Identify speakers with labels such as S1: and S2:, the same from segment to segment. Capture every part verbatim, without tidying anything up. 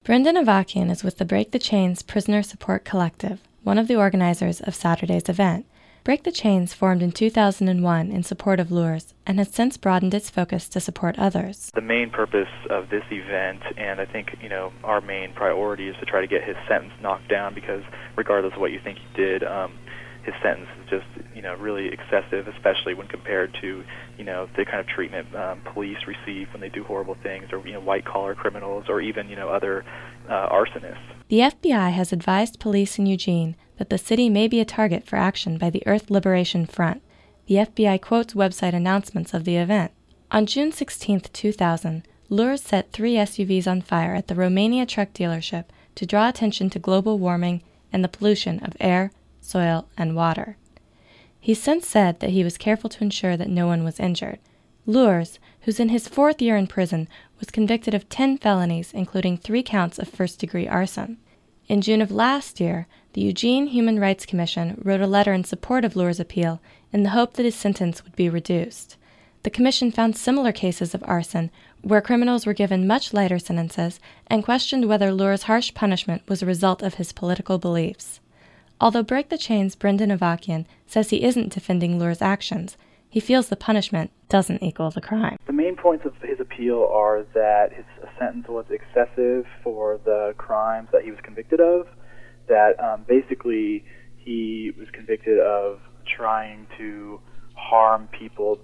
S1: Brendan Avakian is with the Break the Chains Prisoner Support Collective, one of the organizers of Saturday's event. Break the Chains formed in two thousand one in support of Luers and has since broadened its focus to support others.
S2: The main purpose of this event, and I think, you know, our main priority is to try to get his sentence knocked down, because regardless of what you think he did, um, his sentence is just, you know, really excessive, especially when compared to, you know, the kind of treatment um, police receive when they do horrible things, or, you know, white-collar criminals, or even, you know, other uh, arsonists.
S1: The F B I has advised police in Eugene that the city may be a target for action by the Earth Liberation Front. The F B I quotes website announcements of the event. On June sixteenth, two thousand, Luers set three S U Vs on fire at the Romania truck dealership to draw attention to global warming and the pollution of air, soil, and water. He's since said that he was careful to ensure that no one was injured. Luers, who's in his fourth year in prison, was convicted of ten felonies, including three counts of first-degree arson. In June of last year, the Eugene Human Rights Commission wrote a letter in support of Luers' appeal in the hope that his sentence would be reduced. The commission found similar cases of arson where criminals were given much lighter sentences and questioned whether Luers' harsh punishment was a result of his political beliefs. Although Break the Chains' Brendan Avakian says he isn't defending Luers' actions, he feels the punishment doesn't equal the crime.
S3: The main points of his appeal are that his sentence was excessive for the crimes that he was convicted of, that um, basically he was convicted of trying to harm people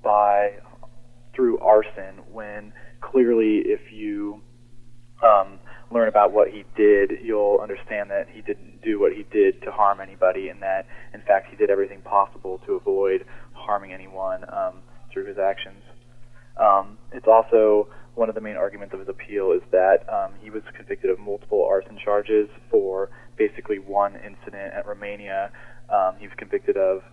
S3: by through arson, when clearly if you um, learn about what he did, you'll understand that he didn't do what he did to harm anybody, and that in fact he did everything possible to avoid harming anyone um, through his actions. Um, it's also one of the main arguments of his appeal is that um, he was convicted of multiple arson charges for basically one incident at Romania. Um, he was convicted of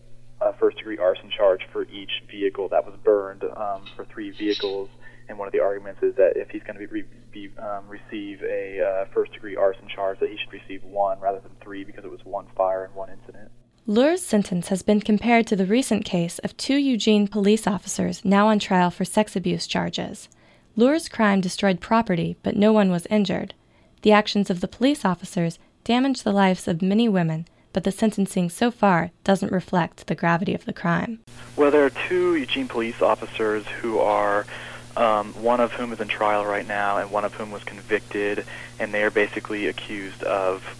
S3: a first-degree arson charge for each vehicle that was burned, um, for three vehicles. And one of the arguments is that if he's going to be, re- be um, receive a uh, first-degree arson charge, that he should receive one rather than three, because it was one fire and one incident.
S1: Luers' sentence has been compared to the recent case of two Eugene police officers now on trial for sex abuse charges. Luers' crime destroyed property, but no one was injured. The actions of the police officers damaged the lives of many women, but the sentencing so far doesn't reflect the gravity of the crime.
S2: Well, there are two Eugene police officers who are, um, one of whom is in trial right now, and one of whom was convicted, and they are basically accused of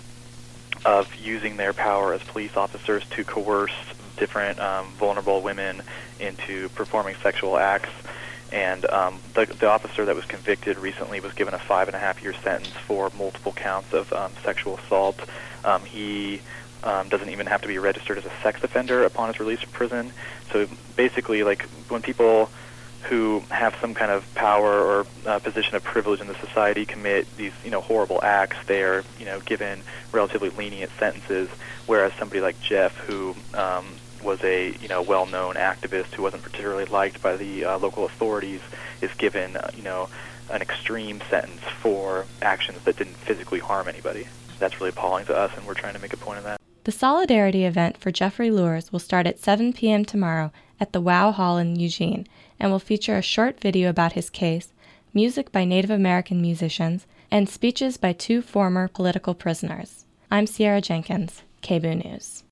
S2: of using their power as police officers to coerce different um, vulnerable women into performing sexual acts. And um, the, the officer that was convicted recently was given a five and a half year sentence for multiple counts of um, sexual assault. Um, he um, doesn't even have to be registered as a sex offender upon his release from prison. So basically, like, when people who have some kind of power or uh, position of privilege in the society commit these, you know, horrible acts, they are, you know, given relatively lenient sentences, whereas somebody like Jeff, who um, was a, you know, well-known activist who wasn't particularly liked by the uh, local authorities, is given, uh, you know, an extreme sentence for actions that didn't physically harm anybody. That's really appalling to us, and we're trying to make a point of that.
S1: The Solidarity event for Jeffrey Luers will start at seven p.m. tomorrow at the Wow Hall in Eugene, and will feature a short video about his case, music by Native American musicians, and speeches by two former political prisoners. I'm Sierra Jenkins, K B O O News.